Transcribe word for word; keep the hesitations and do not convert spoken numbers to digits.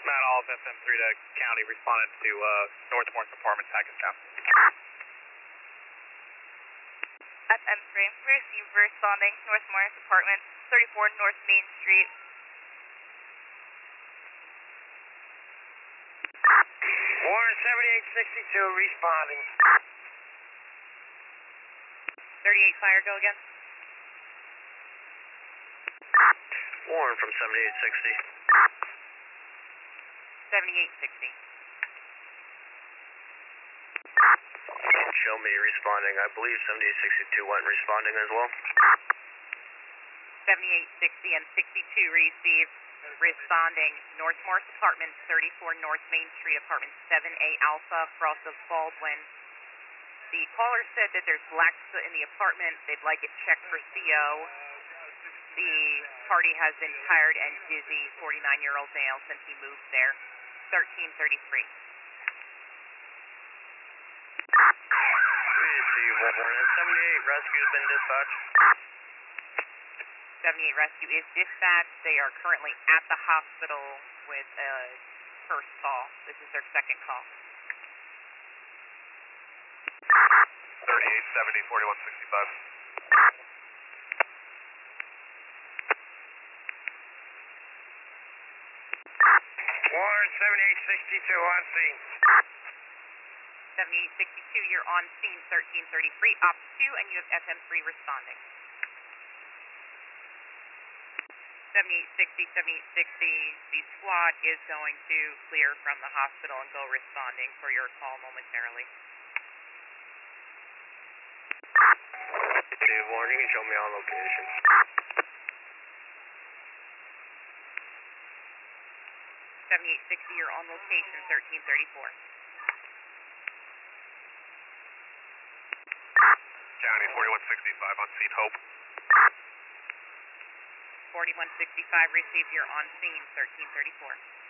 Matt Olive, F M three to County, responded to uh, Northmore Apartments, Hackettstown. F M three, receive responding, Northmore Apartments, thirty-four North Main Street. Warren seventy-eight sixty-two, responding. thirty-eight Fire, go again. Warren from seventy-eight sixty. seventy-eight sixty. Show me responding. I believe seventy-eight sixty-two went responding as well. seventy-eight sixty and sixty-two receive responding. Northmore Apartments, thirty-four North Main Street, apartment seven A Alpha, Frost of Baldwin. The caller said that there's black soot in the apartment. They'd like it checked for C O. The party has been tired and dizzy, forty-nine-year-old male, since he moved there. thirteen thirty-three. Receive Warren. seventy-eight rescue has been dispatched. seventy-eight rescue is dispatched. They are currently at the hospital with a first call. This is their second call. thirty-eight seventy, forty-one sixty-five. Warren seventy-eight sixty-two on scene. seventy-eight sixty-two, you're on scene, thirteen thirty-three, op two, and you have F M three responding. seventy-eight sixty, seventy-eight sixty, the squad is going to clear from the hospital and go responding for your call momentarily. Okay, Warren, you can show me on location. seventy-eight sixty, you're on location, thirteen thirty-four. County, forty-one sixty-five on scene, Hope. forty-one sixty-five, receive, you're on scene, thirteen thirty-four.